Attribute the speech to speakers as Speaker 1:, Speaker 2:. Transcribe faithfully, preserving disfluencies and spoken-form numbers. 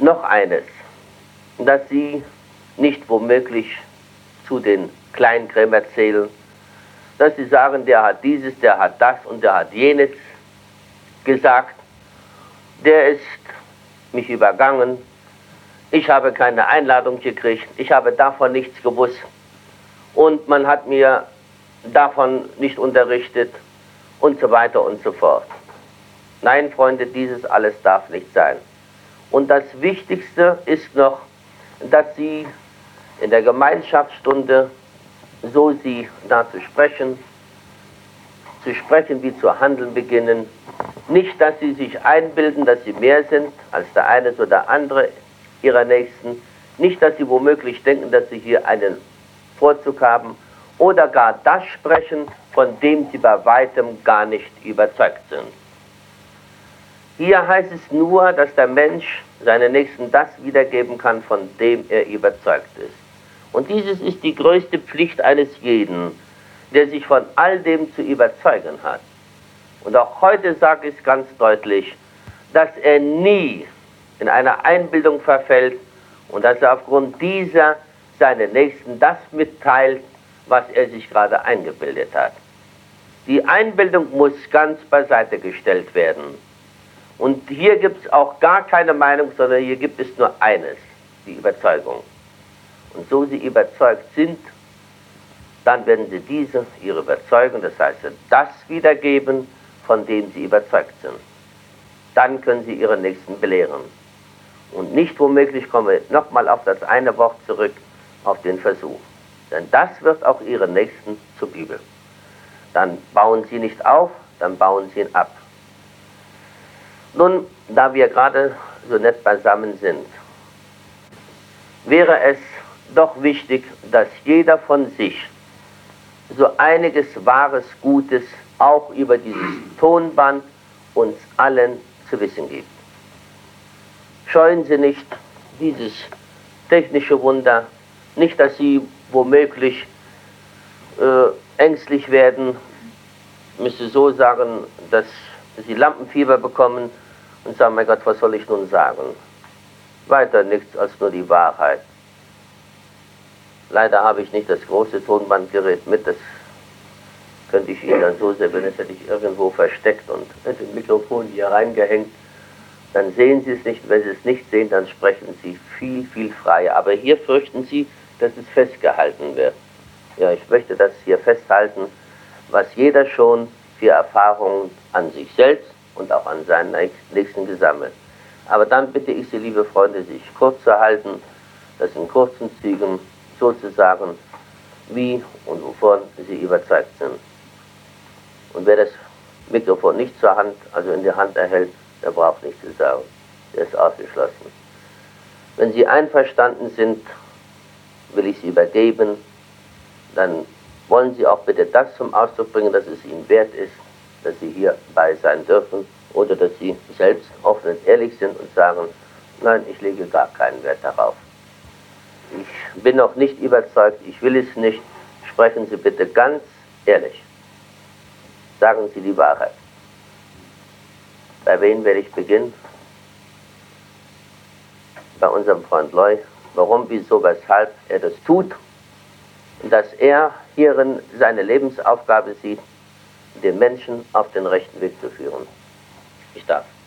Speaker 1: noch eines, dass Sie nicht womöglich zu den Kleinkrämern zählen, dass Sie sagen, der hat dieses, der hat das und der hat jenes gesagt, der ist mich übergangen, ich habe keine Einladung gekriegt, ich habe davon nichts gewusst und man hat mir davon nicht unterrichtet und so weiter und so fort. Nein, Freunde, dieses alles darf nicht sein. Und das Wichtigste ist noch, dass Sie in der Gemeinschaftsstunde, so Sie da zu sprechen, zu sprechen wie zu handeln beginnen. Nicht, dass Sie sich einbilden, dass Sie mehr sind als der eine oder andere Ihrer Nächsten. Nicht, dass Sie womöglich denken, dass Sie hier einen Vorzug haben oder gar das sprechen, von dem Sie bei weitem gar nicht überzeugt sind. Hier heißt es nur, dass der Mensch seinen Nächsten das wiedergeben kann, von dem er überzeugt ist. Und dieses ist die größte Pflicht eines jeden, der sich von all dem zu überzeugen hat. Und auch heute sage ich es ganz deutlich, dass er nie in eine Einbildung verfällt und dass er aufgrund dieser seinen Nächsten das mitteilt, was er sich gerade eingebildet hat. Die Einbildung muss ganz beiseite gestellt werden. Und hier gibt es auch gar keine Meinung, sondern hier gibt es nur eines, die Überzeugung. Und so Sie überzeugt sind, dann werden Sie diese, Ihre Überzeugung, das heißt das wiedergeben, von dem Sie überzeugt sind. Dann können Sie Ihren Nächsten belehren. Und nicht womöglich komme ich nochmal auf das eine Wort zurück, auf den Versuch. Denn das wird auch Ihren Nächsten zur Bibel. Dann bauen Sie nicht auf, dann bauen Sie ihn ab. Nun, da wir gerade so nett beisammen sind, wäre es doch wichtig, dass jeder von sich so einiges wahres Gutes auch über dieses Tonband uns allen zu wissen gibt. Scheuen Sie nicht dieses technische Wunder, nicht, dass Sie womöglich äh, ängstlich werden, ich müsste so sagen, dass Sie Lampenfieber bekommen und sagen, mein Gott, was soll ich nun sagen? Weiter nichts als nur die Wahrheit. Leider habe ich nicht das große Tonbandgerät mit, das könnte ich Ihnen dann so sehr, wenn es hätte ich irgendwo versteckt und hätte ein Mikrofon hier reingehängt, dann sehen Sie es nicht. Wenn Sie es nicht sehen, dann sprechen Sie viel, viel freier. Aber hier fürchten Sie, dass es festgehalten wird. Ja, ich möchte das hier festhalten, was jeder schon für Erfahrungen an sich selbst und auch an seinen Nächsten gesammelt. Aber dann bitte ich Sie, liebe Freunde, sich kurz zu halten, das in kurzen Zügen so zu sagen, wie und wovon Sie überzeugt sind. Und wer das Mikrofon nicht zur Hand, also in der Hand erhält, der braucht nichts zu sagen. Der ist ausgeschlossen. Wenn Sie einverstanden sind, will ich Sie übergeben, dann wollen Sie auch bitte das zum Ausdruck bringen, dass es Ihnen wert ist, dass Sie hierbei sein dürfen, oder dass Sie selbst offen und ehrlich sind und sagen, nein, ich lege gar keinen Wert darauf. Ich bin noch nicht überzeugt, ich will es nicht. Sprechen Sie bitte ganz ehrlich. Sagen Sie die Wahrheit. Bei wem werde ich beginnen? Bei unserem Freund Loy. Warum, wieso, weshalb er das tut? Und dass er hierin seine Lebensaufgabe sieht, den Menschen auf den rechten Weg zu führen. Ich darf.